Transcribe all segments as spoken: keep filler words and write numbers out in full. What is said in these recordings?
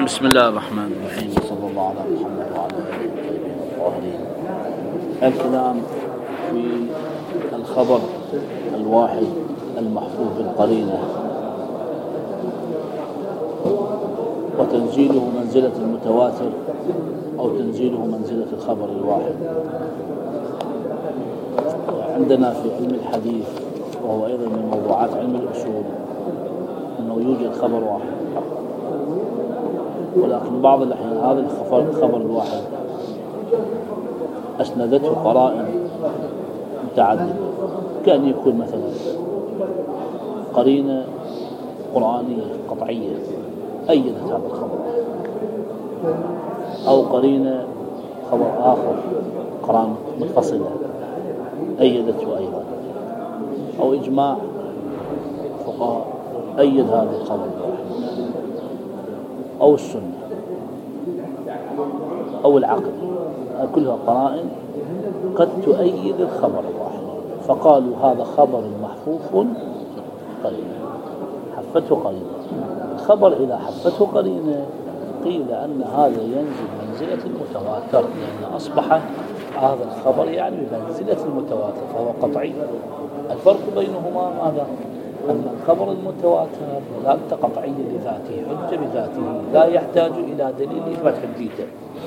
بسم الله الرحمن الرحيم، صلى الله على محمد وعلى آله الطيبين الطاهرين. الكلام في الخبر الواحد المحفوظ بالقرينة وتنزيله منزلة المتواتر أو تنزيله منزلة الخبر الواحد. عندنا في علم الحديث وهو أيضا من موضوعات علم الأصول أنه يوجد خبر واحد، ولكن بعض الأحيان هذا الخبر, الخبر الواحد أسندته قرائن متعددة، كأن يكون مثلا قرينة قرآنية قطعية أيدت هذا الخبر، أو قرينة خبر آخر قرآن متصلة أيدته أيضا، أو إجماع فقهاء أيد هذا الخبر الواحد، أو السنة أو العقل، كلها قرائن قد تؤيد الخبر الواحد. فقالوا هذا خبر محفوف قرينة، حفته قرينة. الخبر إذا حفته قرينة قيل أن هذا ينزل منزلة المتواتر، لأن أصبح هذا الخبر يعني بمنزلة المتواتر فهو قطعي. الفرق بينهما ماذا؟ أن الخبر المتواتر دلالته قطعية لذاته، حجة بذاته، لا يحتاج إلى دليل إثبات حجيته.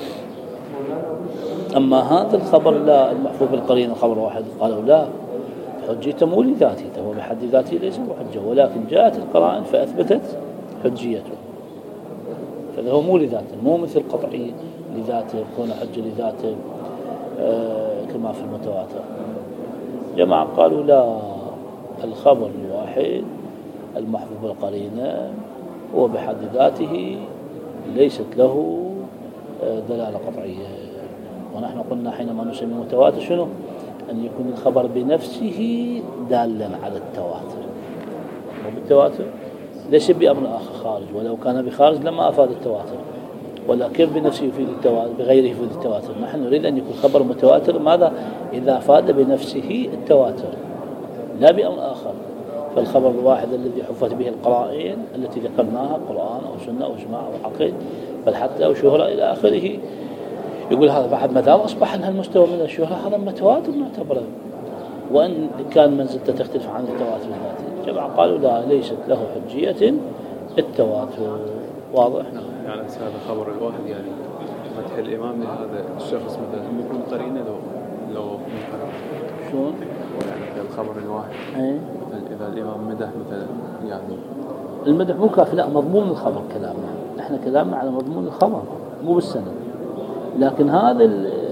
أما هذا الخبر لا المحفوظ بالقرينة خبر واحد، قالوا لا، حجيته مو لذاته، هو بحد ذاته ليس بحجة، ولكن جاءت القرائن فأثبتت حجيته، فهذا هو مو لذاته، مو مثل قطعي لذاته يكون حجة لذاته آه كما في المتواتر. جماعة قالوا لا، الخبر الواحد المحفوظ بالقرينة هو بحد ذاته ليست له دلالة قطعية. ونحن قلنا حينما نسمي متواتر شنو؟ أن يكون الخبر بنفسه دالا على التواتر، وبالتواتر ليس بأمر آخر خارج، ولو كان بخارج لما أفاد التواتر، ولا كيف بنفسه يفيد التواتر بغيره يفيد التواتر. نحن نريد أن يكون خبر متواتر ماذا؟ إذا أفاد بنفسه التواتر لا بأمر آخر. فالخبر الواحد الذي حفت به القرائن التي ذكرناها قرآن أو سنة أو إجماع أو عقل بل حتى أو شهرة إلى آخره، يقول هذا بعد ما دام أصبح أنها المستوى من الشهرة هذا متواتر نعتبره، وأن كان منزلته تختلف عن التواتر الذاتي. جماعة قالوا لا، ليست له حجية التواتر. واضح؟ يعني هذا خبر الواحد يعني مدح الإمام لهذا الشخص مثلا يكون قرينة لو لو شلون؟ يعني الخبر الواحد ايه؟ مثلا إذا الإمام مدح مثلا يعني المدح مو كافي، لا، مضمون الخبر كلامنا، احنا كلامنا على مضمون الخبر مو بالسند. لكن هذا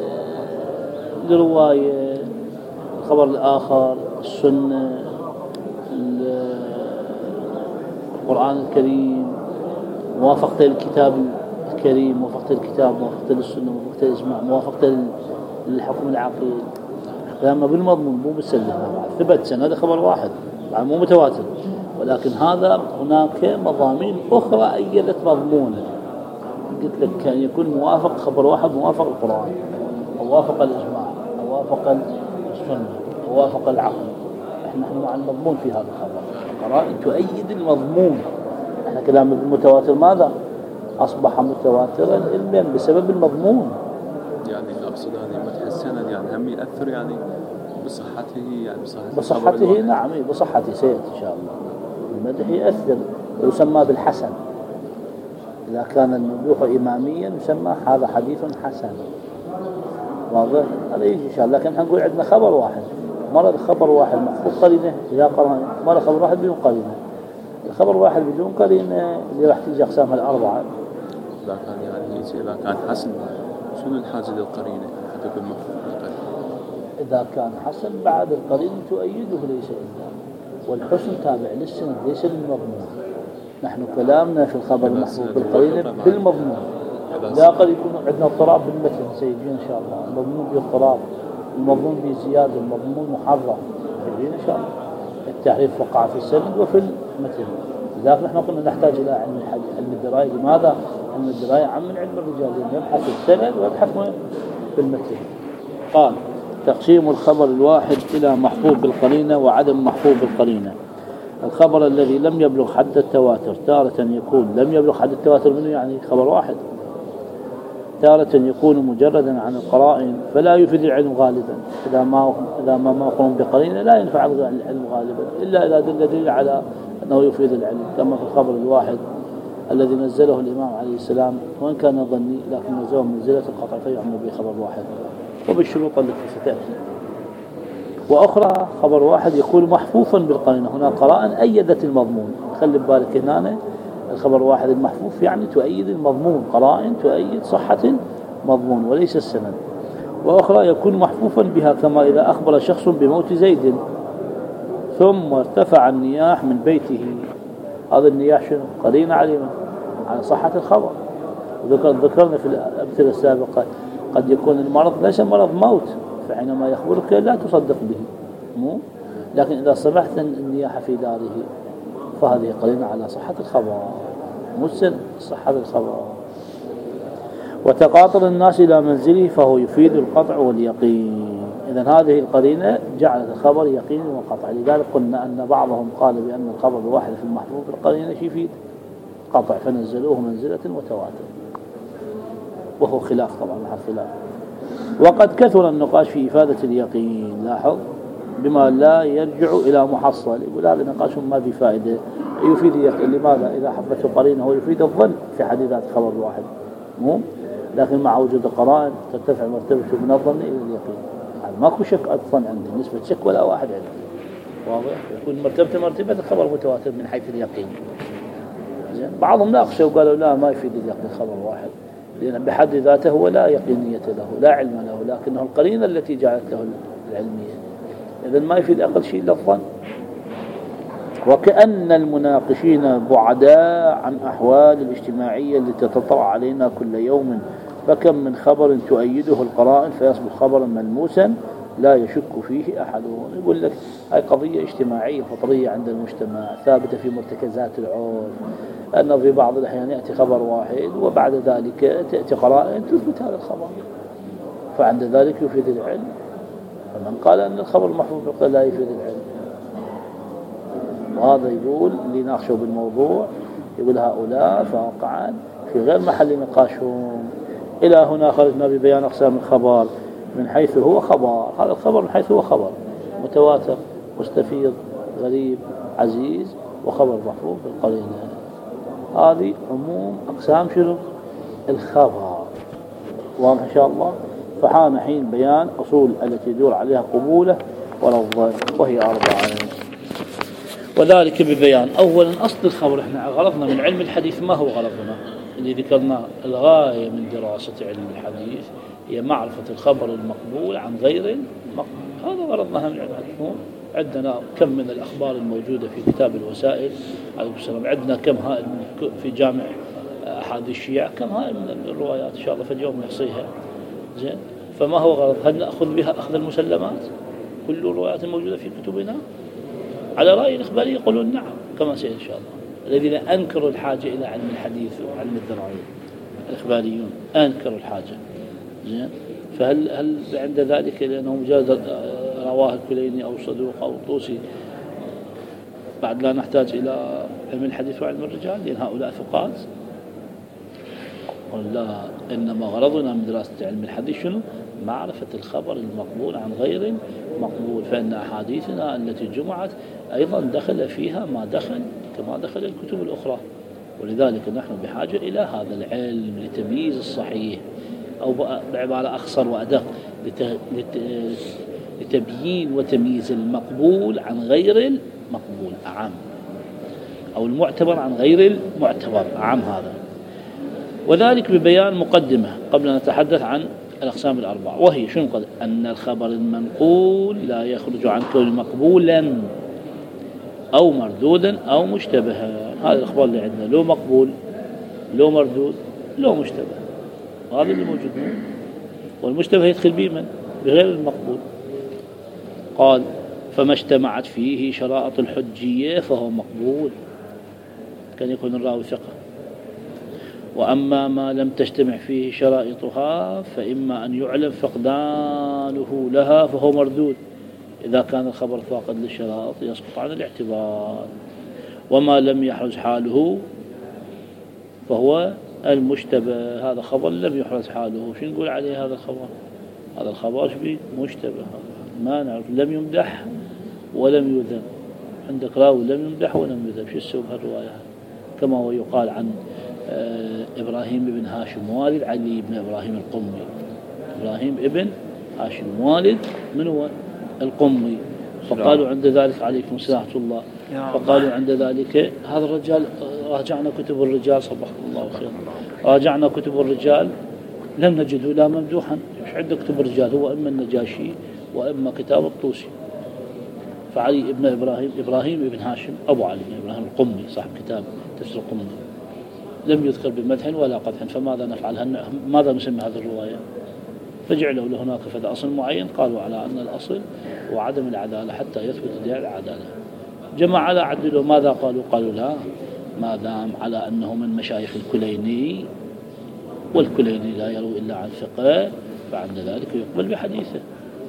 الرواية الخبر الآخر السنة القرآن الكريم موافقة للكتاب الكريم، موافقة للكتاب، موافقة للسنة، موافقة للإجماع، موافقة للحكم العقلي، كلامنا بالمضمون مو بالسند. ثبت سند هذا خبر واحد يعني مو متواتر، ولكن هذا هناك مضامين أخرى أيدت مضمونه. قلت لك كان يكون موافق خبر واحد موافق القرآن أو وافق الإجماع أو وافق السنة أو وافق العقل. احنا نحن مع المضمون في هذا الخبر، القرائن تؤيد المضمون. احنا كلامنا بالمتواتر ماذا؟ أصبح متواترا علميا بسبب المضمون. يعني أقصد هذه مدح السند يعني هم يأثر يعني بصحته، يعني بصحته, بصحته نعم، بصحته سيد إن شاء الله. المدح يأثر ويسمى بالحسن، إذا كان الممدوح إماميا يسمى هذا حديث حسن. واضح؟ هذا يجي إن شاء الله. لكن نقول عندنا خبر واحد، مرة خبر واحد محفوظ قرينة إذا قرأنا، مرة خبر واحد بدون قرينة. الخبر واحد بدون قرينة اللي راح تيجي أقسامها الأربعة. إذا كان يعني إذا كان حسن شنو الحاجة للقرينة حتى تكون محفوظ بالقرينة؟ إذا كان حسن بعد القرينة تؤيده ليس إلا، والحسن تابع للسند ليس للمضمون. نحن كلامنا في الخبر المحفوظ بالقرينة بالمضمون. لا قد يكون عندنا اضطراب بالمتن سيجين إن شاء الله، المضمون باضطراب، المضمون بزيادة، المضمون محرف سيجين إن شاء الله. التحريف وقع في السند وفي المتن، لذلك نحن قلنا نحتاج إلى علم الحديث، علم الدراية. لماذا؟ علم الدراية عم من علم الرجال، يبحث في السند ويبحث في المتن. قال تقسيم الخبر الواحد إلى محفوظ بالقرينة وعدم محفوظ بالقرينة. الخبر الذي لم يبلغ حد التواتر تارة يكون لم يبلغ حد التواتر منه يعني خبر واحد، تارة يكون مجردا عن القرائن فلا يفيد العلم غالبا، إذا ما إذا ما مقرون بقرينة لا ينفع العلم غالبا إلا إذا دل دليل على أنه يفيد العلم، كما في الخبر الواحد الذي نزله الإمام عليه السلام وإن كان ظني لكن نزله منزلة القطع فيعمل به خبر واحد وبالشروط التي ستأتي. وأخرى خبر واحد يكون محفوفا بالقرينة، هنا قرائن أيدت المضمون، خلي بالك هنا الخبر واحد المحفوف يعني تؤيد المضمون، قرائن تؤيد صحة مضمون وليس السند. وأخرى يكون محفوفا بها كما إذا أخبر شخص بموت زيد ثم ارتفع النياح من بيته، هذا النياح شنو؟ قرينة علينا على صحة الخبر. وذكر ذكرنا في الأمثلة السابقة قد يكون المرض ليس مرض موت، فحينما يخبرك لا تصدق به، مو لكن إذا سمعت النياح في داره فهذه قرينة على صحة الخبر، مسن صحة الخبر. وتقاطر الناس إلى منزله فهو يفيد القطع واليقين، إذن هذه القرينة جعلت الخبر يقين وقطع. لذلك قلنا أن بعضهم قال بأن الخبر الواحد في المحفوظ القرينة يفيد قطع فنزلوه منزلة وتواتر، وهو خلاف طبعا مع خلاف. وقد كثر النقاش في إفادة اليقين، لاحظ بما لا يرجع إلى محصل، يقول هذا نقاش ما بفائدة، يفيد اليقين. لماذا؟ إذا حفته قرينه هو يفيد الظن في حديثات خبر الواحد، مو لكن مع وجود قرائن ترتفع مرتبته من الظن إلى اليقين. يعني ماكو شك أصلا عندي، نسبة شك ولا واحد عندي، واضح؟ يكون مرتبته مرتبة الخبر متواتر من حيث اليقين. زين، بعضهم ناقشوا وقالوا لا ما يفيد اليقين خبر واحد، لأن بحد ذاته هو لا يقينية له لا علم له، لكنه القرينة التي جعلت له العلمية، إذن ما يفيد أقل شيء إلا الظن. وكأن المناقشين بعداء عن أحوال الاجتماعية التي تطرأ علينا كل يوم، فكم من خبر تؤيده القرائن فيصبح خبرا ملموسا لا يشك فيه أحد. يقول لك هاي قضية اجتماعية فطرية عند المجتمع ثابتة في مرتكزات العرف، أنه في بعض الأحيان يأتي خبر واحد وبعد ذلك تأتي قرائن تثبت هذا الخبر، فعند ذلك يفيد العلم. فمن قال أن الخبر المحفوظ لا يفيد العلم، وهذا يقول اللي ناقشوا بالموضوع يقول هؤلاء فواقعا في غير محل نقاشهم. إلى هنا خرجنا ببيان أقسام الخبر من حيث هو خبر، هذا الخبر من حيث هو خبر متواتر مستفيض غريب عزيز وخبر محفوظ بالقرينة. هذه عموم أقسام شنو الخبر، واضح إن شاء الله. فحان حين بيان أصول التي يدور عليها قبوله ورفضه، وهي أربعة، وذلك ببيان أولا أصل الخبر. احنا غرضنا من علم الحديث ما هو غرضنا اللي ذكرناه، الغاية من دراسة علم الحديث هي معرفة الخبر المقبول عن غير المقبول، هذا غرضنا من علم الحديث. عندنا كم من الأخبار الموجودة في كتاب الوسائل عليه السلام، عندنا كم هائل في جامع أحاديث الشيعة، كم هائل من الروايات إن شاء الله في اليوم نحصيها. زين، فما هو غرض؟ هل نأخذ بها أخذ المسلمات كل الروايات الموجودة في كتبنا؟ على رأي الإخباري يقولون نعم كما سيأتي إن شاء الله. الذين أنكروا الحاجة إلى علم الحديث وعلم الدراية الإخباريون أنكروا الحاجة. زين، فهل هل عند ذلك لأنه مجرد رواه الكليني أو صدوق أو طوسي بعد لا نحتاج إلى علم الحديث وعلم الرجال لأن هؤلاء ثقات؟ قل لا، إنما غرضنا من دراسة علم الحديث شنو؟ معرفة الخبر المقبول عن غير مقبول، فإن أحاديثنا التي جمعت أيضا دخل فيها ما دخل كما دخل الكتب الأخرى، ولذلك نحن بحاجة إلى هذا العلم لتمييز الصحيح، أو بعبارة أخصر وأدق لتبيين وتمييز المقبول عن غير المقبول أعم، أو المعتبر عن غير المعتبر أعم. هذا وذلك ببيان مقدمة قبل أن نتحدث عن الأقسام الأربعة، وهي شنو؟ قد أن الخبر المنقول لا يخرج عن كون مقبولا أو مردودا أو مشتبها. هذا الأخبار اللي عندنا لو مقبول لو مردود لو مشتبه، هذا اللي موجود. والمشتبه يدخل به من؟ بغير المقبول. قال فما اجتمعت فيه شرائط الحجية فهو مقبول، كان يكون الراوي ثقة. وأما ما لم تجتمع فيه شرائطها فإما أن يعلم فقدانه لها فهو مردود، إذا كان الخبر فاقد للشرائط يسقط عن الاعتبار. وما لم يحرز حاله فهو المشتبه. هذا خبر لم يحرز حاله، شو نقول عليه هذا الخبر؟ هذا الخبر شبيه مشتبه، ما نعرف، لم يمدح ولم يذم. عندك راوي لم يمدح ولم يذم، شو السبب هالرواية؟ كما هو يقال عن إبراهيم بن هاشم والد علي بن إبراهيم القمي. إبراهيم ابن هاشم والد من هو؟ القمي. فقالوا عند ذلك عليكم السلام ورحمة الله، فقالوا عند ذلك هذا الرجال، راجعنا كتب الرجال صبحكم الله خير، راجعنا كتب الرجال لم نجده لا ممدوحا. مش عندك كتب الرجال، هو إما النجاشي وإما كتاب الطوسي. فعلي ابن إبراهيم إبراهيم ابن هاشم أبو علي بن إبراهيم القمي صاحب كتاب تفسير القمي لم يذكر بمدح ولا قدح، فماذا نفعل؟ ماذا نسمي هذه الرواية؟ فجعلوا لهناك فذا أصل معين، قالوا على أن الأصل هو عدم العدالة حتى يثبت ادعاء العدالة. جماعة لا عدلوا، ماذا قالوا؟ قالوا لا، ما دام على أنه من مشايخ الكليني والكليني لا يروي إلا عن ثقة فعند ذلك يقبل بحديثه.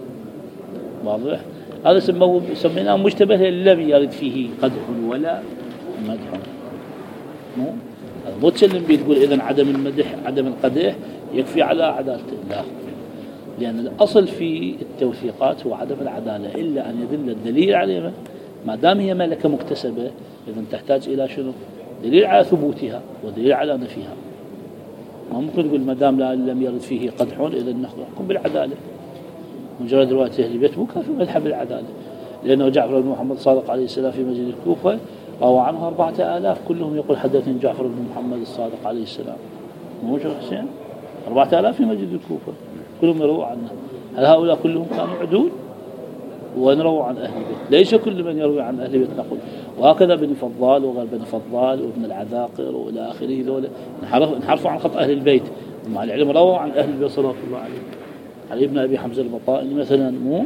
واضح؟ هذا سموه سميناه مشتبه لم يرد فيه قدح ولا مدح. مو مو تسلم بيه تقول إذن عدم المدح عدم القدح يكفي على عدالته، لا، لأن الأصل في التوثيقات هو عدم العدالة إلا أن يدل الدليل عليها. ما دام هي ملكة مكتسبة إذن تحتاج إلى شنو؟ دليل على ثبوتها ودليل على نفيها. ما ممكن تقول ما دام لم يرد فيه قدح إذن نحكم بالعدالة. مجرد رواية أهل البيت مو كافي مدح بالعدالة، لأنه جعفر بن محمد الصادق عليه السلام في مسجد الكوفة روى عنه أربعة آلاف كلهم يقول حدثني جعفر بن محمد الصادق عليه السلام. مو شو حسين؟ أربعة آلاف في مسجد الكوفة كلهم يرووا عنه. هل هؤلاء كلهم كانوا عدول؟ ونرووا عن أهل البيت، ليس كل من يروي عن أهل البيت نقول. وهكذا بن فضال وغير بن فضال وابن العذاقر وإلى آخره، ذولا نحرفوا عن خط أهل البيت، مع العلم رووا عن أهل البيت صلى الله عليه. علي بن أبي حمزة البطائني مثلا مو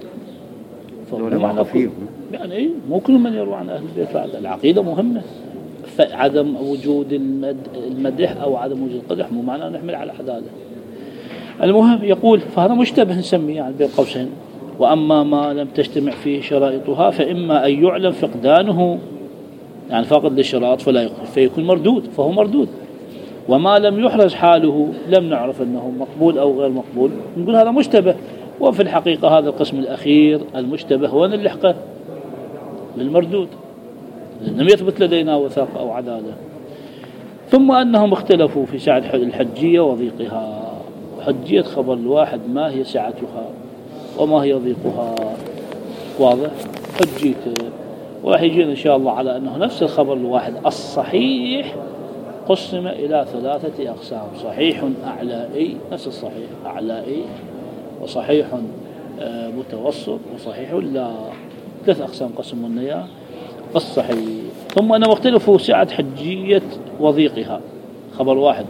يعني مو كل من يروي عن أهل البيت. بعد العقيدة مهمة، فعدم وجود المدح أو عدم وجود القدح مو معناه نحمل على عدالة. المهم يقول فهذا مشتبه نسميه يعني بين قوسين. وأما ما لم تجتمع فيه شرائطها فإما أن يعلم فقدانه، يعني فاقد للشرائط فلا يقبل فيكون مردود، فهو مردود. وما لم يحرز حاله لم نعرف أنه مقبول أو غير مقبول، نقول هذا مشتبه. وفي الحقيقة هذا القسم الأخير المشتبه هو اللحقة للمردود، لم يثبت لدينا وثاق أو عدالة. ثم أنهم اختلفوا في سعة الحجية وضيقها. حجية خبر الواحد ما هي سعتها وما هي ضيقها؟ واضح؟ حجيته وراح يجينا إن شاء الله على أنه نفس الخبر الواحد الصحيح قسم إلى ثلاثة أقسام: صحيح أعلائي، نفس الصحيح أعلائي، وصحيح متوسط، وصحيح لا. ثلاث أقسام قسموا النيا الصحيح. ثم أنهم اختلفوا سعة حجية وضيقها خبر واحد،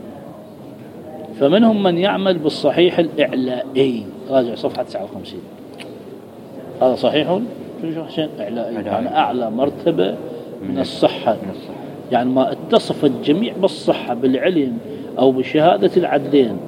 فمنهم من يعمل بالصحيح الإعلائي، راجع صفحة تسعة وخمسين. هذا صحيح إعلائي يعني أعلى مرتبة من الصحة، يعني ما اتصف الجميع بالصحة بالعلم أو بشهادة العدلين،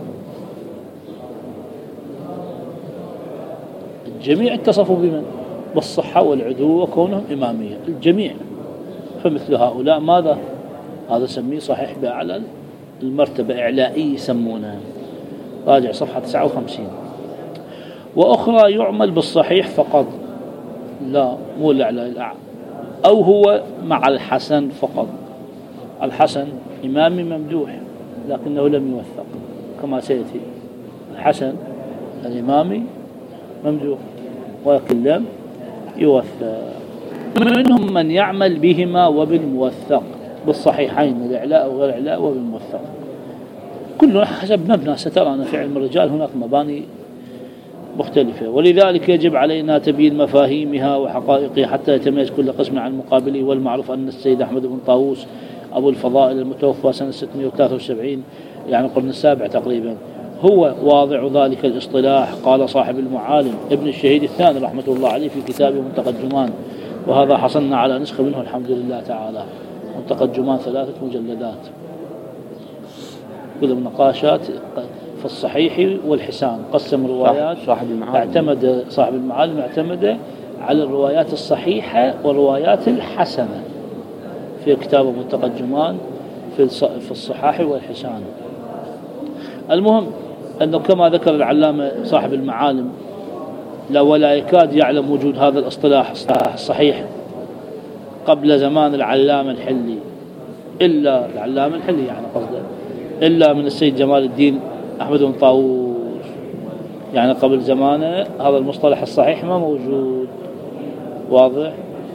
الجميع اتصفوا بمن؟ بالصحة والعدو وكونهم إمامية الجميع. فمثل هؤلاء ماذا؟ هذا سميه صحيح بأعلى المرتبة، إعلائي يسمونه، راجع صفحة تسعة وخمسين. وأخرى يعمل بالصحيح فقط، لا مو الإعلائي الأعلى، أو هو مع الحسن فقط. الحسن إمامي ممدوح لكنه لم يوثق كما سيأتي. الحسن الإمامي ممدوح ولكن لم يوثق. منهم من يعمل بهما وبالموثق، بالصحيحين الإعلاء وغير الإعلاء وبالموثق، كله حسب مبنى. سترانا في علم الرجال هناك مباني مختلفة، ولذلك يجب علينا تبيين مفاهيمها وحقائقها حتى يتميز كل قسم عن مقابله. والمعروف أن السيد أحمد بن طاووس أبو الفضائل المتوفى سنة ستمائة وثلاثة وسبعين يعني القرن السابع تقريبا هو واضع ذلك الاصطلاح. قال صاحب المعالم ابن الشهيد الثاني رحمة الله عليه في كتابه منتقى الجمان، وهذا حصلنا على نسخة منه الحمد لله تعالى، منتقى الجمان ثلاثة مجلدات كل مناقشات في الصحيح والحسان. قسم روايات صاحب المعالم اعتمد صاحب المعالم اعتمد على الروايات الصحيحة والروايات الحسنة. في كتابه ملتقى الجمان في الصحاح والحسان. المهم أنه كما ذكر العلامة صاحب المعالم لا ولا يكاد يعلم وجود هذا الاصطلاح الصحيح قبل زمان العلامة الحلي، إلا العلامة الحلي يعني قصده إلا من السيد جمال الدين أحمد بن طاووس، يعني قبل زمانه هذا المصطلح الصحيح ما موجود. واضح؟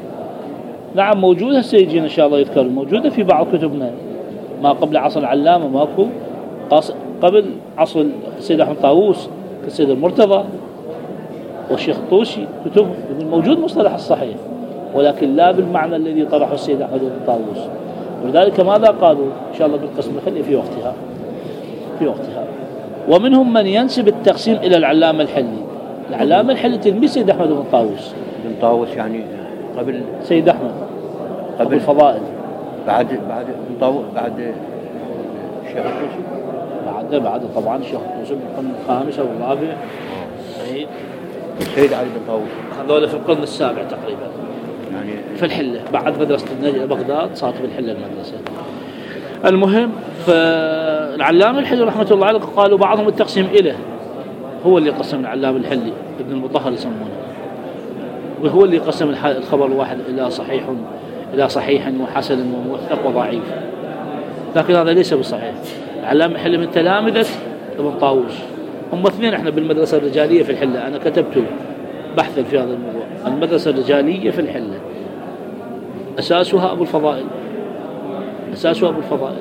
نعم موجودة سيجينا إن شاء الله يذكر، موجودة في بعض كتبنا ما قبل عصر العلامة، ماكو قبل عصر السيد أحمد طاووس كالسيد المرتضى والشيخ الطوسي كتب موجود مصطلح الصحيح، ولكن لا بالمعنى الذي طرحه السيد أحمد بن طاووس. ولذلك ماذا قالوا إن شاء الله بالقسم الحلي في وقتها في وقتها ومنهم من ينسب التقسيم إلى العلامة الحلي. العلامة الحلي تلميذ سيد أحمد بن طاووس. بن طاووس يعني قبل سيد أحمد، قبل الفضائل، بعد بعد بن طاووس، بعد الشيخ الطوسي، بعد بعد طبعا الشيخ الطوسي بالقرن الخامس أو الرابع. سيد سيد علي بن طاووس هذول في القرن السابع تقريبا، يعني في الحلة بعد مدرسة بغداد صارت في الحلة المدرسة. المهم فالعلامة الحلي رحمة الله عليه قالوا بعضهم التقسيم إله، هو اللي قسم العلامة الحلي ابن المطهر يسمونه، وهو اللي قسم الخبر الواحد إلى صحيح إلى صحيح وحسن وموثق وضعيف، لكن هذا ليس بصحيح. العلامة الحلي من تلامذة ابن طاووس، هم اثنين احنا بالمدرسة الرجالية في الحلة، أنا كتبت بحثا في هذا الموضوع. المدرسة الرجالية في الحلة أساسها أبو الفضائل، أساسها أبو الفضائل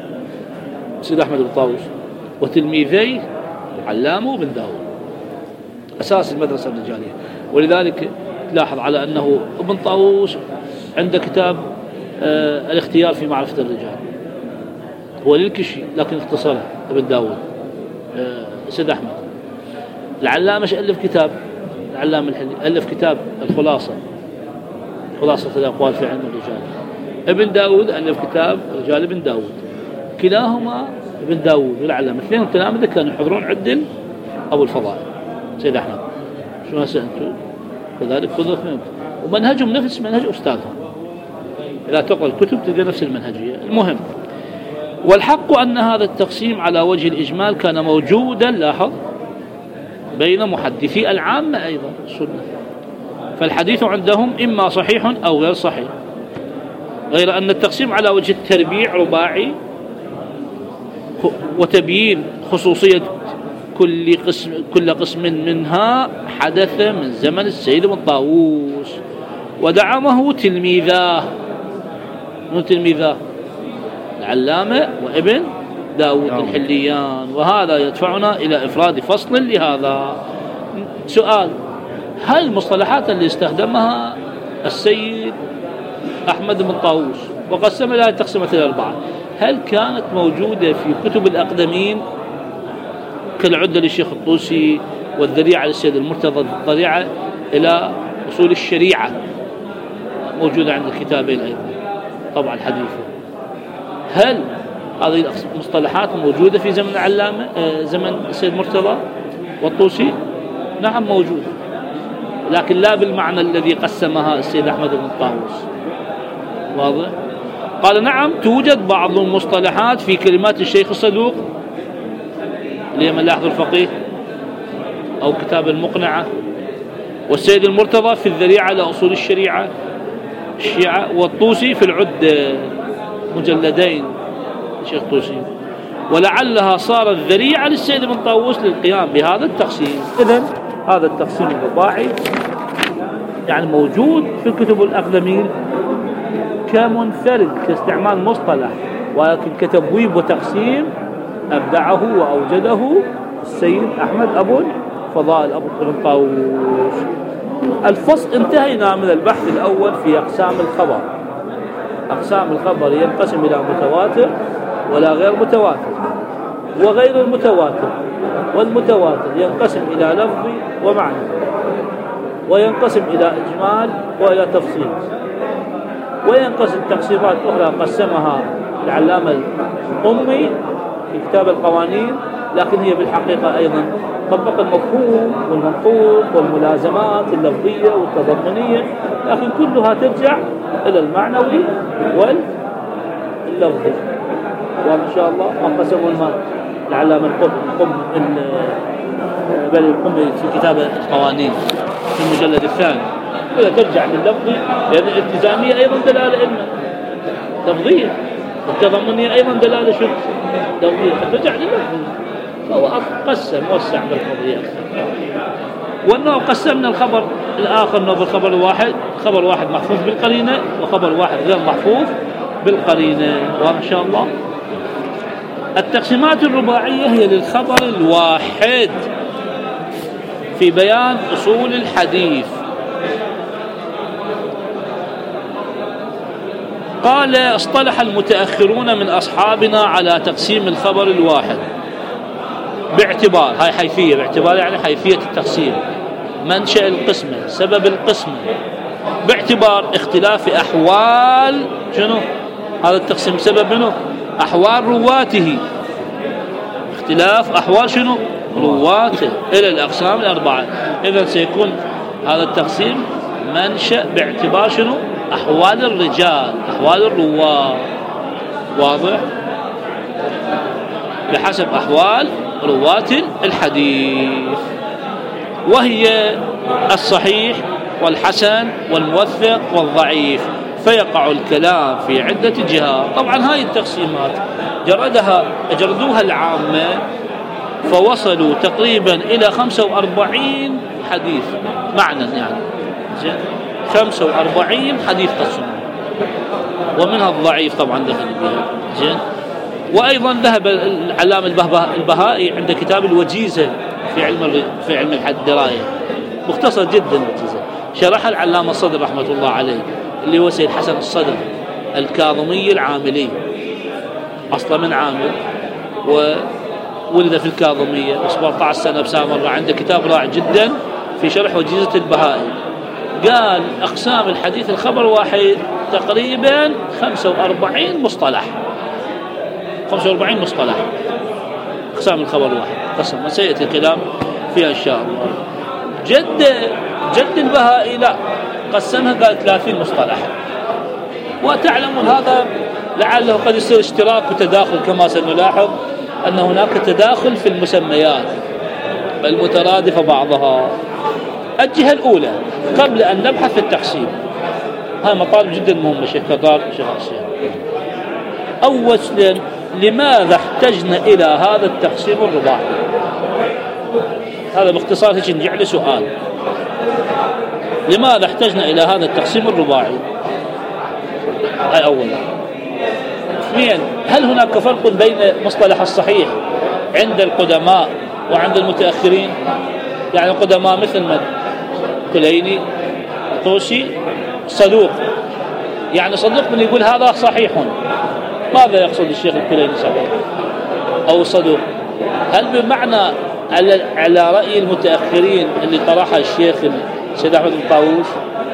سيد أحمد بن طاووس وتلميذي علامة وبن داود، أساس المدرسة الرجالية. ولذلك تلاحظ على أنه ابن طاووس عنده كتاب آه الاختيار في معرفة الرجال، هو للكشي لكن اختصره ابن داود. آه سيد أحمد العلامة ألف كتاب، العلامة الحلي ألف كتاب الخلاصة، خلاصة الأقوال في علم الرجال. ابن داود ألف كتاب رجال ابن داود، كلاهما ابن داود والعلامة اثنين تلامذة كانوا يحضرون عدل أبو الفضائل سيد أحمد. شو هسه أنتم كذلك خذوا اثنين ومنهجهم نفس منهج أستاذهم، إذا تقرأ الكتب تلقى نفس المنهجية. المهم والحق أن هذا التقسيم على وجه الإجمال كان موجودا لاحظ بين محدثي العامة أيضا السنة، فالحديث عندهم إما صحيح أو غير صحيح، غير أن التقسيم على وجه التربيع رباعي وتبيين خصوصية كل قسم كل قسم منها حدث من زمن السيد بن طاووس ودعمه تلميذاه من تلميذاه العلامة وابن داود الحليان. وهذا يدفعنا إلى إفراد فصل لهذا. سؤال: هل المصطلحات اللي استخدمها السيد أحمد بن طاووس وقسم لها تقسيمة الأربعة هل كانت موجودة في كتب الأقدمين كالعدة للشيخ الطوسي والذريعة للسيد المرتضى، الذريعة إلى أصول الشريعة موجودة عند الكتابين أيضا طبعا الحديث؟ هل هذه المصطلحات موجودة في زمن العلامة زمن السيد المرتضى والطوسي؟ نعم موجودة، لكن لا بالمعنى الذي قسمها السيد أحمد بن طاووس. واضح؟ قال: نعم توجد بعض المصطلحات في كلمات الشيخ الصدوق اللي من لاحظ الفقيه أو كتاب المقنعة، والسيد المرتضى في الذريعة لأصول الشريعة الشيعة، والطوسي في العد مجلدين الشيخ الطوسي، ولعلها صارت ذريعة للسيد بن طاووس للقيام بهذا التقسيم. إذن هذا التقسيم الرباعي يعني موجود في الكتب الأقدمين كمنفرد كاستعمال مصطلح، ولكن كتبويب وتقسيم أبدعه وأوجده السيد أحمد أبو الفضائل أبو بن طاووس. الفصل انتهينا من البحث الأول في أقسام الخبر. أقسام الخبر ينقسم إلى متواتر ولا غير متواتر وغير المتواتر، والمتواتر ينقسم إلى لفظي ومعنى، وينقسم إلى إجمال وإلى تفصيل، وينقسم تقسيمات أخرى قسمها العلامة الأمي في كتاب القوانين، لكن هي بالحقيقة أيضا طبق المفهوم والمنطوق والملازمات اللفظية والتضمنية، لكن كلها ترجع إلى المعنوي وال لفظي. وإن شاء الله ما قسموا المال العلامة القم بل القم في كتاب القوانين في المجلد الثاني، ولا ترجع لللفظي لأن الالتزامية أيضا دلالة علمية لفظية، التضمنية أيضا دلالة شو لفظية، ترجع لللفظي. فهو قسم وسع بالقضية. والنوع قسمنا الخبر الآخر نوع بالخبر الواحد، خبر واحد محفوظ بالقرينة وخبر واحد غير محفوظ بالقرينة. وإن شاء الله التقسيمات الرباعية هي للخبر الواحد في بيان أصول الحديث. قال اصطلح المتأخرون من أصحابنا على تقسيم الخبر الواحد باعتبار، هاي حيثية، باعتبار يعني حيثية التقسيم، منشأ القسمة، سبب القسمة، باعتبار اختلاف أحوال شنو هذا التقسيم، سبب منه أحوال رواته، اختلاف أحوال شنو رواته إلى الأقسام الأربعة. إذن سيكون هذا التقسيم منشأ باعتبار شنو أحوال الرجال، أحوال الرواة، واضح، بحسب أحوال رواة الحديث، وهي الصحيح والحسن والموثق والضعيف. فيقع الكلام في عدة جهات. طبعا هاي التقسيمات جردها جردوها العامة فوصلوا تقريبا إلى خمسة وأربعين حديث معنى، يعني زين خمسة وأربعين حديث قسموا، ومنها الضعيف طبعا دخل بها. زين وأيضا ذهب العلامة البهائي عند كتاب الوجيزة في علم في علم الدراية، مختصر جدا الوجيزة، شرح العلامة الصدر رحمة الله عليه اللي هو سيد حسن الصدر الكاظمي العاملي، أصلا من عامل وولد في الكاظمية وسبعة عشر سنة بسامرة، عنده كتاب رائع جدا في شرح وجيزة البهائي. قال أقسام الحديث الخبر واحد تقريبا خمسة وأربعين مصطلح، خمسة وأربعين مصطلح أقسام الخبر واحد قسم، وسيأتي الكلام فيها إن شاء الله. جد جد البهائي لا قسمها قال ثلاثين مصطلح. وتعلمون هذا لعله قد يصير اشتراك وتداخل كما سنلاحظ أن هناك تداخل في المسميات المترادفة بعضها. الجهة الأولى قبل أن نبحث في التقسيم، هاي مطالب جدا مهمة شيخ كثار شيخ الشيخ. أولا لماذا احتجنا إلى هذا التقسيم الرباعي؟ هذا باختصار هيك نجعل سؤال، لماذا احتجنا إلى هذا التقسيم الرباعي؟ هاي أولا. اثنين هل هناك فرق بين مصطلح الصحيح عند القدماء وعند المتأخرين؟ يعني القدماء مثل من كليني طوسي صدوق، يعني صدوق من يقول هذا صحيح، ماذا يقصد الشيخ الكليني صحيح أو صدوق؟ هل بمعنى على على رأي المتأخرين اللي طرحها الشيخ سيد أحمد الطاووس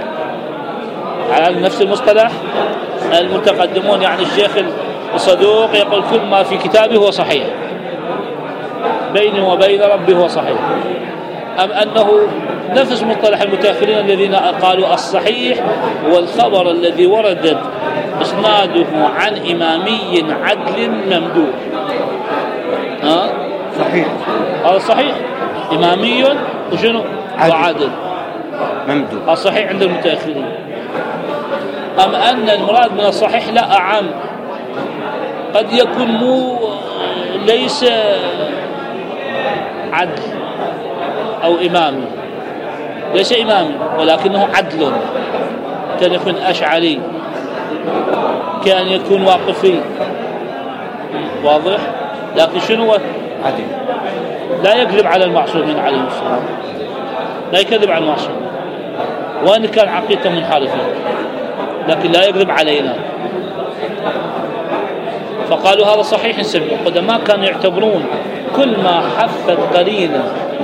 على نفس المصطلح؟ المتقدمون يعني الشيخ الصدوق يقول كل ما في كتابه هو صحيح، بيني وبين ربي هو صحيح، أم أنه نفس مصطلح المتأخرين الذين قالوا الصحيح هو الخبر الذي وردت إسناده عن إمامي عدل ممدوح؟ ها صحيح، هذا صحيح إمامي وشنو وعدل ممدوح، الصحيح عند المتأخرين. أم أن المراد من الصحيح لا أعم، قد يكون مو ليس عدل أو إمامي، ليس إمامي ولكنه عدل، كان يكون أشعري، كان يكون واقفي، واضح، لكن شنو عدل، لا يكذب على المعصومين عليهم السلام، لا يكذب على المعصومين وإن كان عقيدته منحرفة، لكن لا يكذب علينا. فقالوا هذا صحيح نسميه. القدماء كانوا يعتبرون كل ما حفت قرينة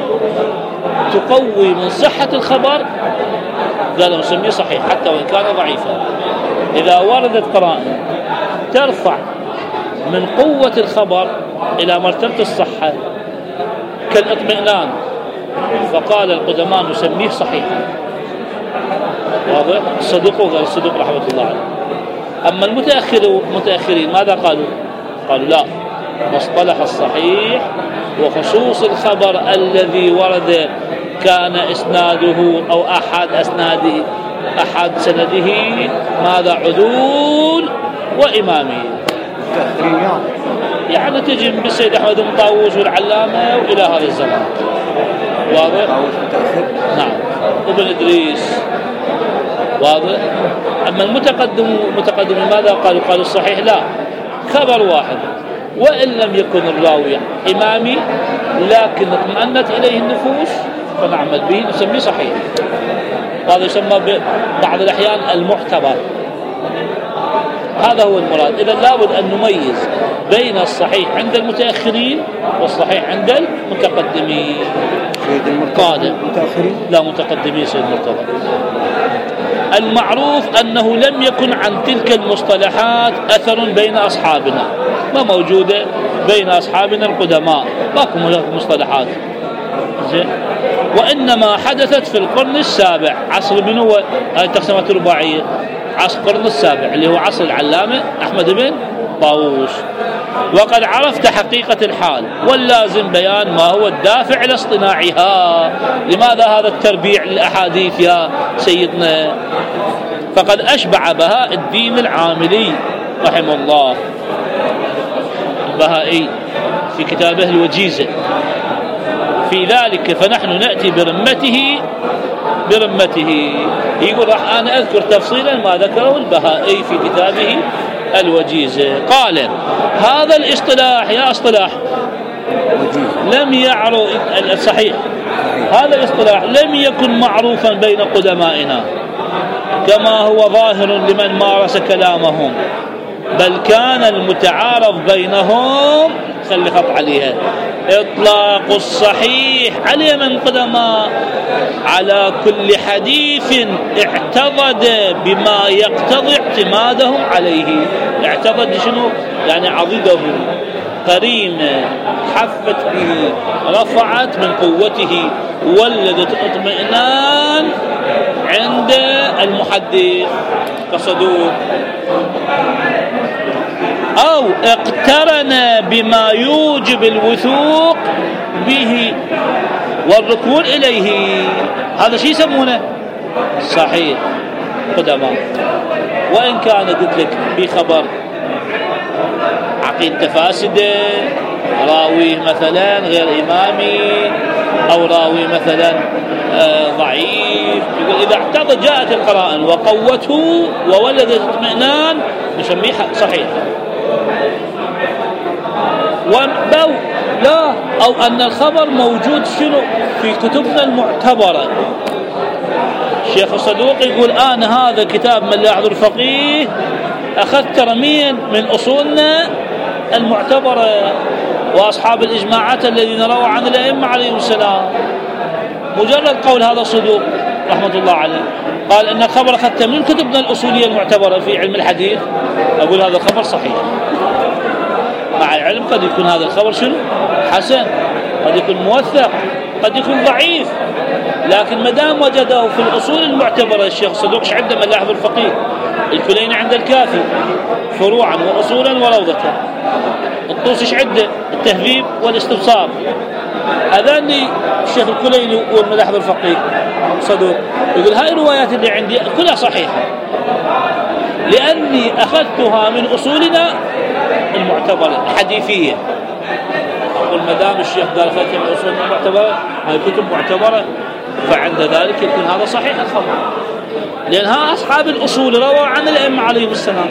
تقوي من صحة الخبر قالوا نسميه صحيح حتى وإن كان ضعيفا. إذا وردت قرائن ترفع من قوة الخبر إلى مرتبة الصحة كالاطمئنان، فقال القدماء نسميه صحيحا. واضح؟ الصدوق قال الصدوق رحمة الله عليه أما المتأخرين ماذا قالوا؟ قالوا لا، مصطلح الصحيح وخصوص الخبر الذي ورد كان إسناده أو أحد أسناده أحد سنده ماذا؟ عدول وإمامي. يعني تجي من السيد أحمد بن طاووس والعلامة وإلى هذا الزمان. واضح؟ نعم. وابن إدريس. واضح؟ أما المتقدم المتقدم ماذا قالوا؟ قالوا الصحيح لا، خبر واحد وإن لم يكن الراوي إمامي لكن اطمأنت إليه النفوس فنعمل به نسميه صحيح. وهذا يسمى بعض الأحيان المعتبر. هذا هو المراد. إذا لابد أن نميز بين الصحيح عند المتأخرين والصحيح عند المتقدمين. قادم متأخرين؟ لا، متقدمين سيد مرتضى. المعروف أنه لم يكن عن تلك المصطلحات أثر بين أصحابنا، ما موجودة بين أصحابنا القدماء، ماكو مصطلحات زين. وإنما حدثت في القرن السابع، عصر من هو؟ هذه التقسيمات الرباعية، عصر القرن السابع اللي هو عصر العلامة أحمد بن طاووس. وقد عرفت حقيقة الحال واللازم بيان ما هو الدافع لاصطناعها. لماذا هذا التربيع للأحاديث يا سيدنا؟ فقد أشبع بهاء الدين العاملي رحمه الله البهائي في كتابه الوجيزة في ذلك، فنحن نأتي برمته برمته يقول راح أنا أذكر تفصيلا ما ذكره البهائي في كتابه الوجيزة. قال هذا الاصطلاح يا اصطلاح لم يعرف الصحيح، هذا الاصطلاح لم يكن معروفا بين قدمائنا كما هو ظاهر لمن مارس كلامهم، بل كان المتعارف بينهم خلي خط عليها إطلاق الصحيح عليه من قدماء على كل حديث اعتضد بما يقتضي اعتمادهم عليه. اعتضد شنو؟ يعني عضده، قرينة حفت به، رفعت من قوته، ولدت اطمئنان عند المحدث كصدوق، أو اقترن بما يوجب الوثوق به والركون إليه. هذا شيء يسمونه صحيح قدماء. وإن كان قلت لك بخبر عقيدة فاسدة، راوي مثلا غير إمامي أو راوي مثلا ضعيف، يقول إذا اعتضد جاءت القرائن وقوته وولدت اطمئنان نسميه صحيح. أو لا، أو أن الخبر موجود شنو في كتبنا المعتبرة. الشيخ الصدوق يقول أنا هذا كتاب من لا يحضر فقيه أخذت رميا من أصولنا المعتبرة وأصحاب الإجماعات الذين رووا عن الأئمة عليهم السلام. مجرد قول هذا الصدوق رحمة الله عليه قال أن الخبر أخذته من كتبنا الأصولية المعتبرة في علم الحديث، أقول هذا الخبر صحيح، مع العلم قد يكون هذا الخبر شنو حسن، قد يكون موثق، قد يكون ضعيف، لكن مدام وجده في الأصول المعتبرة. الشيخ الصدوق ايش عنده من لا يحضر الفقيه؟ الكليني عند الكافي فروعا وأصولا وروضة. الطوسي ايش عنده؟ التهذيب والاستبصار. أذاني الشيخ الكليني والمن لا يحضر الفقيه صدوق يقول هاي الروايات اللي عندي كلها صحيحة لأني أخذتها من أصولنا المعتبرة الحديثية. أقول مدام الشيخ قال أخذتها من أصولنا المعتبرة، هاي كتب معتبرة، فعند ذلك يكون هذا صحيح الخبر، لأنها أصحاب الأصول رووا عن الأئمة عليهم السلام.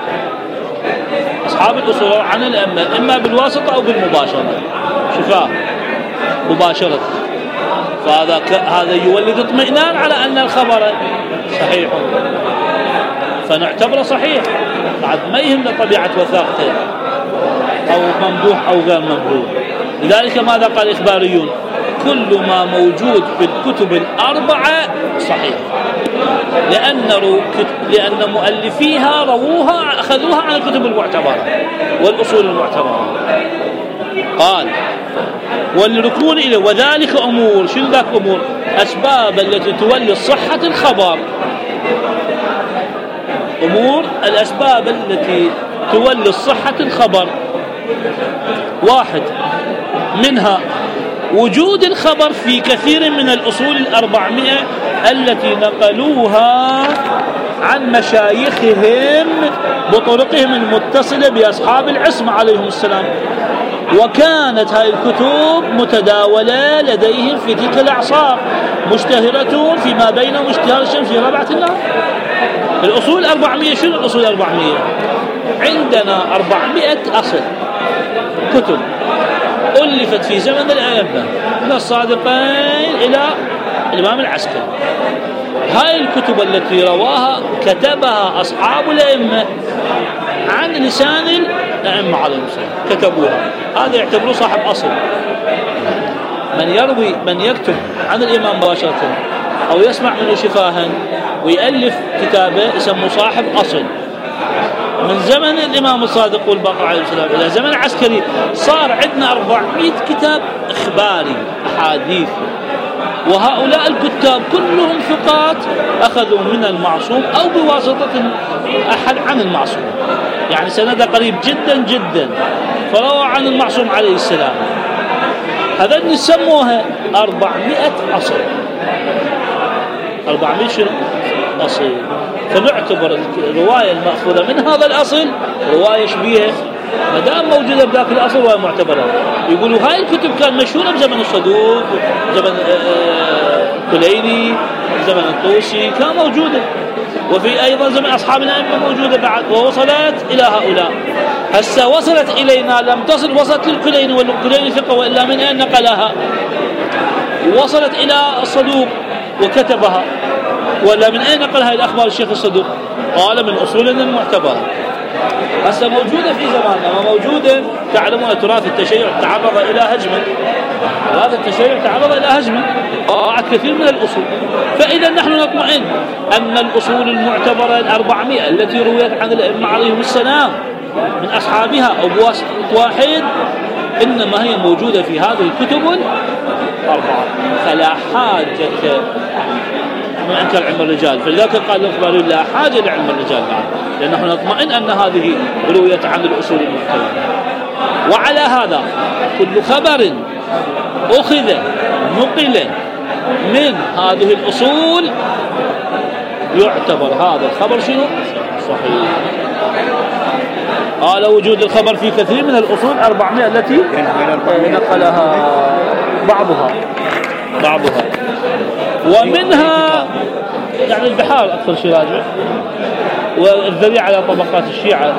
أصحاب الأصول رووا عن الأئمة إما بالواسطة أو بالمباشرة، شفاه مباشرة، فهذا ك... هذا يولد اطمئنان على أن الخبر صحيح، فنعتبره صحيح بعد ما يهمنا طبيعة وثاقته أو ممدوح أو غير ممدوح. لذلك ماذا قال الإخباريون؟ كل ما موجود في الكتب الأربعة صحيح، لأن, رو... لأن مؤلفيها رووها أخذوها عن الكتب المعتبرة والأصول المعتبرة. قال والركون إليه وذلك أمور، شنو ذاك أمور؟ أسباب التي تولي صحة الخبر. أمور الأسباب التي تولي صحة الخبر. واحد منها وجود الخبر في كثير من الأصول الأربعمائة التي نقلوها عن مشايخهم بطرقهم المتصلة بأصحاب العصمة عليهم السلام، وكانت هذه الكتب متداولة لديهم في تلك الأعصار، مشتهرة فيما بينهم اشتهار الشمس في ربعة النهار. الأصول الأربعمائة، شنو الأصول الأربعمائة؟ عندنا أربعمائة أصل كتب ألفت في زمن الأئمة من الصادقين إلى الإمام العسكري. هاي الكتب التي رواها كتبها أصحاب الأئمة عن لسان الأئمة عليهم السلام، كتبوها. هذا يعتبروه صاحب أصل. من يروي من يكتب عن الإمام مباشرة أو يسمع منه شفاها ويألف كتابه يسموه صاحب أصل. من زمن الإمام الصادق والباقر عليه السلام إلى زمن العسكري صار عندنا أربعمائة كتاب إخباري أحاديث، وهؤلاء الكتاب كلهم ثقات أخذوا من المعصوم أو بواسطة أحد عن المعصوم، يعني سند قريب جدا جدا، فروى عن المعصوم عليه السلام. هذا نسموها أربعمائة أصل. أربعمائة شنو؟ أصل. فنعتبر الرواية المأخوذة من هذا الأصل رواية شبيهة ما دام موجودة بذاك الأصل وهي معتبرة. يقولوا هاي الكتب كان مشهورة بزمن الصدوق، زمن كليني، زمن الطوسي، كان موجودة، وفي أيضا زمن أصحاب الأئمة موجودة بعد، ووصلت إلى هؤلاء. هسه وصلت إلينا لم تصل، وصلت للكليني والكليني ثقة، وإلا من أين نقلها؟ وصلت إلى الصدوق وكتبها، ولا من أين نقل هذه الأخبار الشيخ الصدوق؟ قال من أصولنا المعتبرة. هسه موجودة في زماننا وموجودة. تعلمون تراث التشيع تعرض إلى هجمة، تراث التشيع تعرض إلى هجمة، ضاعت كثير من الأصول. فإذا نحن نطمئن أن الأصول المعتبرة الأربعمائة التي رويت عن الأئمة عليهم السلام من أصحابها أو بواسطة واحد إنما هي موجودة في هذه الكتب الأربعة، فلا حاجة من أنكر علم الرجال. فلذلك قال الإخباري لا حاجة لعلم الرجال بعد، لأن نحن نطمئن أن هذه رويت عن الأصول المعتبرة. وعلى هذا كل خبر أخذ نقل من هذه الأصول يعتبر هذا الخبر شنو؟ صحيح. قال وجود الخبر في كثير من الأصول أربعمائة التي نقلها بعضها بعضها ومنها يعني البحار أكثر شيء راجع، والذريعة على طبقات الشيعة.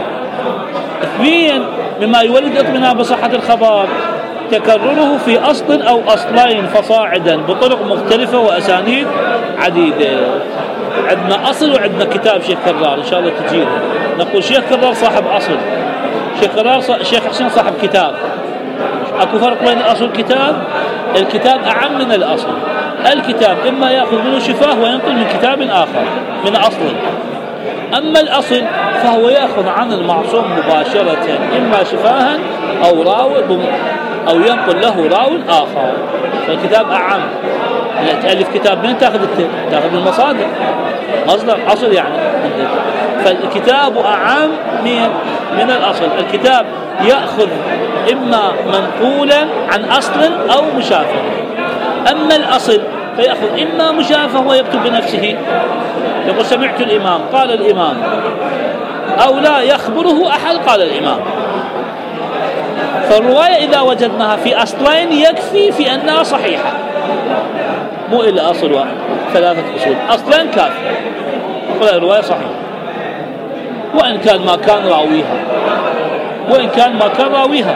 اثنين مما يولد اطمئنان بصحة الخبر تكرره في أصل أو أصلين فصاعدا بطرق مختلفة وأسانيد عديدة. عندنا أصل وعندنا كتاب شيخ كرار إن شاء الله تجينا. نقول شيخ كرار صاحب أصل، شيخ كرار ص... شيخ حسين صاحب كتاب. أكو فرق بين الأصل والكتاب؟ الكتاب أعم من الأصل. الكتاب إما يأخذ منه شفاه وينقل من كتاب آخر من أصل، أما الأصل فهو يأخذ عن المعصوم مباشرة إما شفاها أو راوي أو ينقل له راوي آخر. فالكتاب أعم. لا تألف كتاب من تأخذ تأخذ من المصادر مصدر أصل يعني. فالكتاب أعم من من الأصل. الكتاب يأخذ إما منقولا عن أصل أو مشافه، أما الأصل فيأخذ إما مشافه ويكتب بنفسه. يقول سمعت الإمام قال الإمام، أو لا يخبره أحد قال الإمام. فالرواية إذا وجدناها في أصلين يكفي في أنها صحيحة، مو إلا أصل واحد، ثلاثة أصول، أصلين كافي فالرواية صحيحة، وإن كان ما كان راويها وإن كان ما كان راويها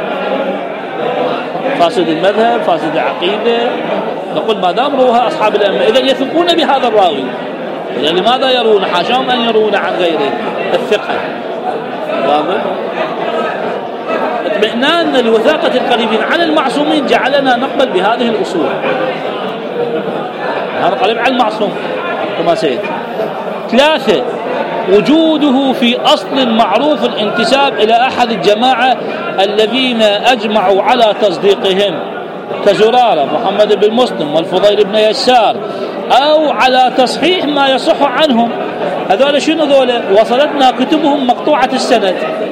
فاسد المذهب فاسد العقيدة. نقول ما دام روها أصحاب الأئمة إذا يثقون بهذا الراوي، إذا لماذا يرون؟ حاشاهم أن يرون عن غيره الثقة. واضح؟ اطمئنان لوثاقة القريبين عن المعصومين جعلنا نقبل بهذه الأصول. هذا قريب عن المعصوم كما سيأتي. ثلاثة وجوده في أصل معروف الانتساب إلى أحد الجماعة الذين أجمعوا على تصديقهم كزرارة محمد بن مسلم والفضيل بن يسار أو على تصحيح ما يصح عنهم. هذول شنو ذولا؟ وصلتنا كتبهم مقطوعة السند،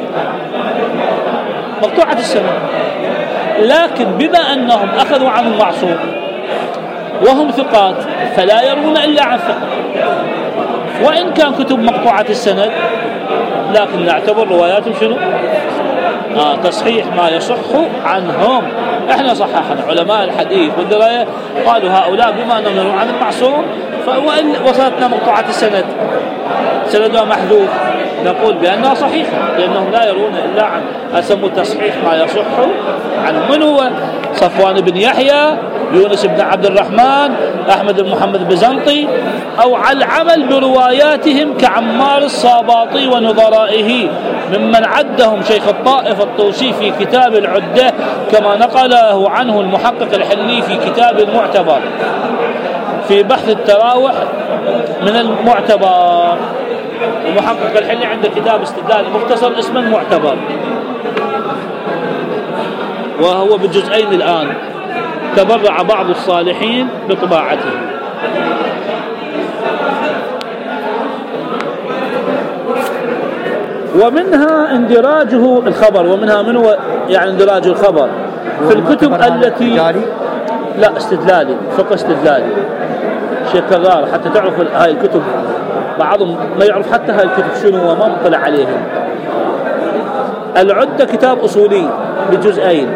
مقطوعة السند، لكن بما أنهم أخذوا عن المعصوم وهم ثقات فلا يرون إلا عن ثقة، وإن كان كتب مقطوعة السند لكن نعتبر رواياتهم شنو؟ آه تصحيح ما يصح عنهم. احنا صححنا علماء الحديث والدراية قالوا هؤلاء بما أنهم يرون عن المعصوم فوإن وصلتنا مقطوعة السند سندها محذوف نقول بأنها صحيحة، لأنهم لا يرون إلا عن أسموا تصحيح ما يصح عنه. من هو؟ صفوان بن يحيى، يونس بن عبد الرحمن، أحمد بن محمد البزنطي، أو على العمل برواياتهم كعمار الصاباطي ونظرائه ممن عدهم شيخ الطائف الطوسي في كتاب العدة، كما نقله عنه المحقق الحلي في كتاب المعتبر في بحث التراوح من المعتبر. المحقق الحلي عنده كتاب استدلال مختصر اسمه المعتبر، وهو بالجزئين الآن، تبرع بعض الصالحين بطباعته. ومنها اندراجه الخبر، ومنها من هو يعني اندراج الخبر في الكتب التي لا استدلالي، فقه استدلالي شيء كرار حتى تعرف هاي الكتب. بعضهم ما يعرف حتى هاي الكتب شنو وما مطلع عليهم. العدة كتاب أصولي بجزئين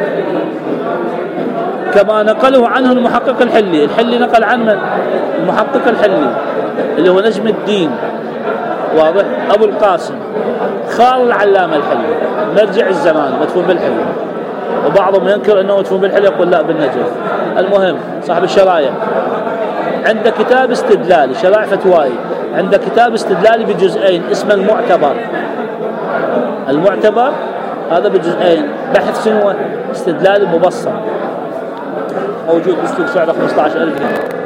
كما نقله عنه المحقق الحلي. الحلي نقل عنه المحقق الحلي اللي هو نجم الدين، واضح، أبو القاسم خال العلامة الحلي، مرجع الزمان، مدفون بالحلي. وبعضهم ينكر أنه مدفون بالحلي يقول لا بالنجف. المهم صاحب الشرايع عنده كتاب استدلالي، شرائع فتوائي، عنده كتاب استدلالي بجزئين اسمه المعتبر. المعتبر هذا بجزئين، بحث شنو استدلالي مبسط، موجود بسوق سعره خمسة عشر ألف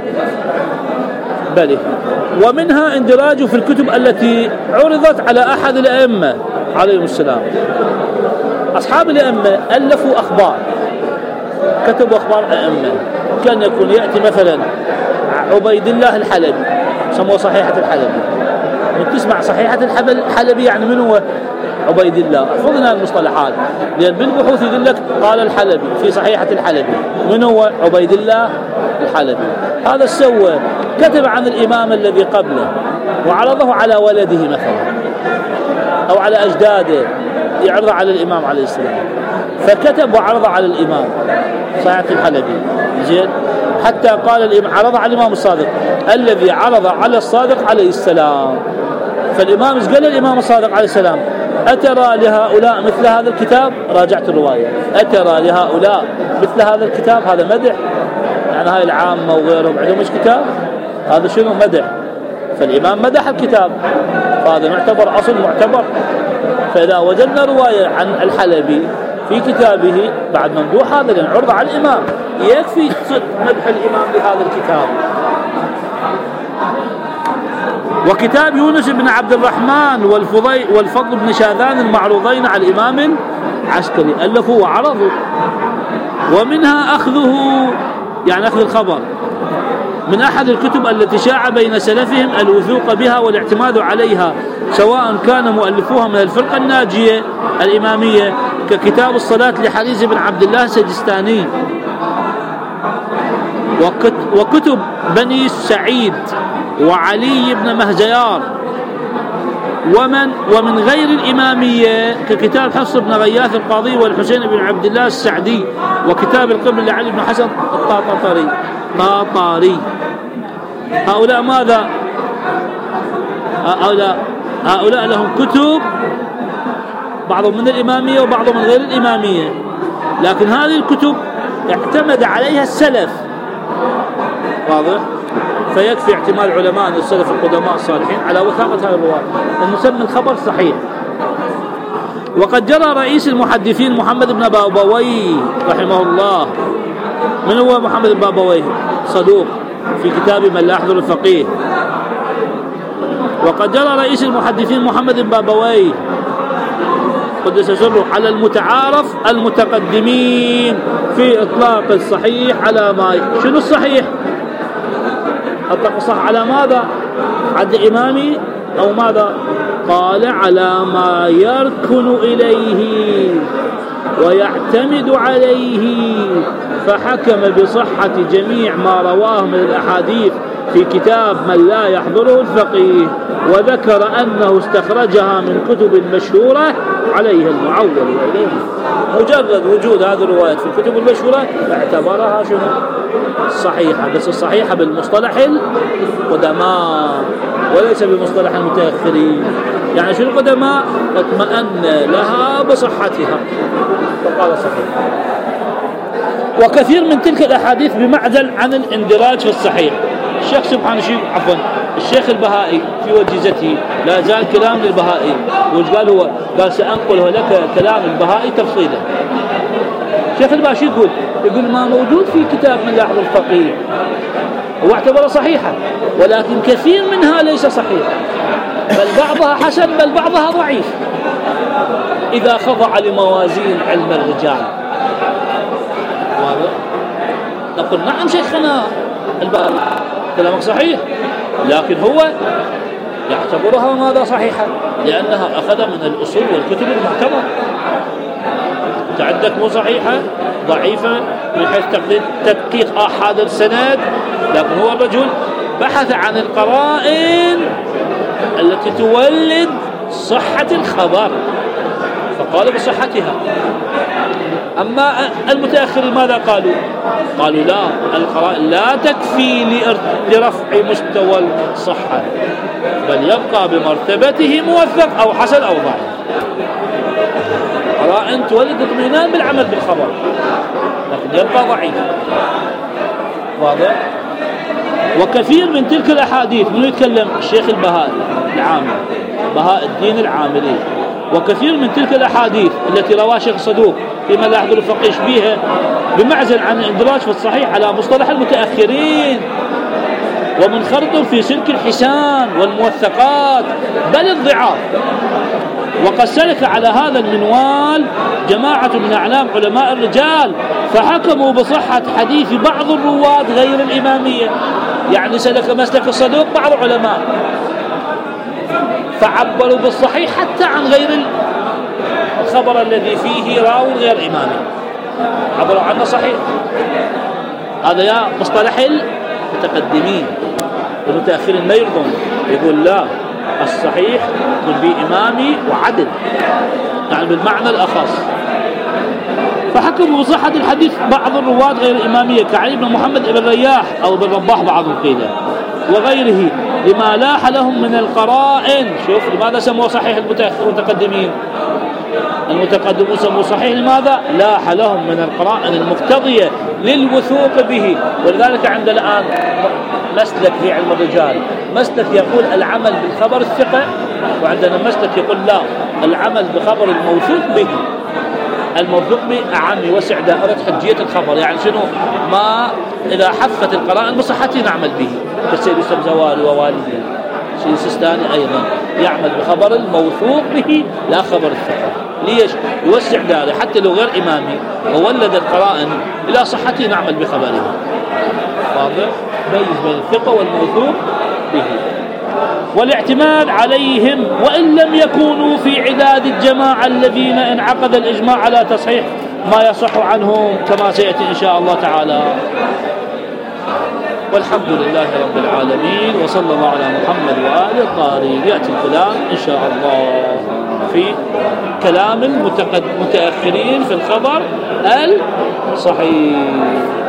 بلي. ومنها اندراجه في الكتب التي عرضت على أحد الأئمة عليهم السلام. أصحاب الأئمة ألفوا أخبار، كتبوا أخبار أئمة. كان يكون يأتي مثلا عبيد الله الحلبي، سموه صحيحة الحلبي. من تسمع صحيحة الحلبي يعني من هو عبيد الله؟ احفظنا المصطلحات، لأن بالبحوث يقول لك قال الحلبي في صحيحة الحلبي، من هو عبيد الله الحلبي؟ هذا سوى كتب عن الإمام الذي قبله وعرضه على ولده مثلا أو على أجداده، يعرض على الإمام عليه السلام، فكتب وعرض على الإمام صحيحة الحلبي. زين، حتى قال الإمام عرض على الإمام الصادق الذي عرض على الصادق عليه السلام. فالإمام قال الإمام الصادق عليه السلام أترى لهؤلاء مثل هذا الكتاب؟ راجعت الرواية، أترى لهؤلاء مثل هذا الكتاب؟ هذا مدح، يعني هاي العامة وغيرهم عندهم مش كتاب، هذا شنو مدح. فالإمام مدح الكتاب، فهذا نعتبر أصل معتبر. فإذا وجدنا رواية عن الحلبي في كتابه بعد ممدوح هذا لأن عرض على الإمام، يكفي مدح الإمام بهذا الكتاب. وكتاب يونس بن عبد الرحمن والفضيل والفضل بن شاذان المعروضين على الإمام العسكري ألفوا وعرضوا. ومنها أخذه يعني أخذ الخبر من أحد الكتب التي شاع بين سلفهم الوثوق بها والاعتماد عليها، سواء كان مؤلفوها من الفرقة الناجية الإمامية ككتاب الصلاة لحريز بن عبد الله السجستاني، وكتب بني سعيد وعلي بن مهزيار، ومن ومن غير الإمامية ككتاب حفص بن غياث القاضي والحسين بن عبد الله السعدي، وكتاب القبل لعلي بن حسن الطاطاري طاطاري. هؤلاء ماذا؟ هؤلاء هؤلاء لهم كتب بعضهم من الإمامية وبعضهم من غير الإمامية، لكن هذه الكتب اعتمد عليها السلف، واضح؟ فيكفي اعتماد علماء السلف القدماء الصالحين على وثاقة هذه الرواية أن نسمي الخبر صحيح. وقد جرى رئيس المحدثين محمد بن بابويه رحمه الله، من هو محمد بن بابويه؟ صدوق في كتاب من لا يحضر الفقيه. وقد جرى رئيس المحدثين محمد بن بابويه قدس سره على المتعارف المتقدمين في إطلاق الصحيح على ما شنو الصحيح؟ أطلق الصح على ماذا؟ عد إمامي أو ماذا؟ قال على ما يركن إليه ويعتمد عليه، فحكم بصحة جميع ما رواه من الأحاديث في كتاب من لا يحضره الفقيه، وذكر أنه استخرجها من كتب مشهورة عليها المعول وإليه. مجرد وجود هذه الروايات في الكتب المشهورة اعتبرها شنو؟ صحيحة، بس الصحيحة بالمصطلح القدماء وليس بمصطلح المتأخرين. يعني شنو القدماء؟ اطمأن لها بصحتها فقال صحيح. وكثير من تلك الأحاديث بمعزل عن الاندراج في الصحيح. الشيخ سبحانه شيء عفوا الشيخ البهائي في وجيزته لا زال كلام للبهائي، وش قال هو؟ قال سأنقله لك كلام البهائي تفصيلا. الشيخ البهائي شو يقول؟ يقول ما موجود في كتاب من لا يحضر الفقيه هو اعتبره صحيحة، ولكن كثير منها ليس صحيح، بل بعضها حسن بل بعضها ضعيف إذا خضع لموازين علم الرجال. نقول نعم شيخنا البهائي كلامك صحيح، لكن هو يعتبرها ماذا صحيحة لأنها أخذ من الأصول والكتب المعتبرة. تعدك مو صحيحة ضعيفة من حيث تدقيق آحاد السند، لكن هو الرجل بحث عن القرائن التي تولد صحة الخبر فقال بصحتها. أما المتأخرين ماذا قالوا؟ قالوا لا، القرائن لا تكفي لرفع مستوى الصحة، بل يبقى بمرتبته موثق أو حسن أو ضعيف. قرائن تولد اطمئنان بالعمل بالخبر لكن يبقى ضعيف. واضح؟ وكثير من تلك الأحاديث من يتكلم الشيخ البهائي العامل بهاء الدين العاملي، وكثير من تلك الأحاديث التي رواها شيخ صدوق فيما لا يحضر الفقيه بها بمعزل عن الإدراج في الصحيح على مصطلح المتأخرين، ومنخرط في سلك الحسان والموثقات بل الضعاف. وقد سلك على هذا المنوال جماعة من أعلام علماء الرجال فحكموا بصحة حديث بعض الرواة غير الإمامية. يعني سلك مسلك الصدوق بعض العلماء فعبروا بالصحيح حتى عن غير الخبر الذي فيه راو غير إمامي، عبروا عنه صحيح. هذا يا مصطلح المتقدمين. المتأخرين ما يرضون، يقول لا، الصحيح يكون به إمامي وعدل، يعني بالمعنى الأخص. فحكموا بصحة الحديث بعض الرواة غير الإمامية كعلي بن محمد بن رياح أو بن رباح بعضهم قيل وغيره لما لاح لهم من القرائن. شوف لماذا سموه صحيح المتقدمين؟ المتقدمون سموه صحيح لماذا؟ لاح لهم من القرائن المقتضية للوثوق به. ولذلك عندنا الآن مسلك في علم الرجال، مسلك يقول العمل بالخبر الثقة، وعندنا مسلك يقول لا، العمل بخبر الموثوق به. الموثوق به أعم يوسع دائرة حجية الخبر، يعني شنو؟ ما إذا حفت القرائن بصحته نعمل به، كالسيد السمزواري ووالده السيد السيستاني أيضا يعمل بخبر الموثوق به لا خبر الثقة. ليش؟ يوسع دائرة حتى لو غير إمامي وولد القرائن إلى صحته نعمل بخبره. واضح؟ ميز بين الثقة والموثوق به والاعتماد عليهم وإن لم يكونوا في عداد الجماعة الذين انعقد الإجماع على تصحيح ما يصح عنهم كما سيأتي إن شاء الله تعالى. والحمد لله رب العالمين، وصلى الله على محمد وآله الطاهرين. يأتي الكلام إن شاء الله في كلام المتأخرين في الخبر الصحيح.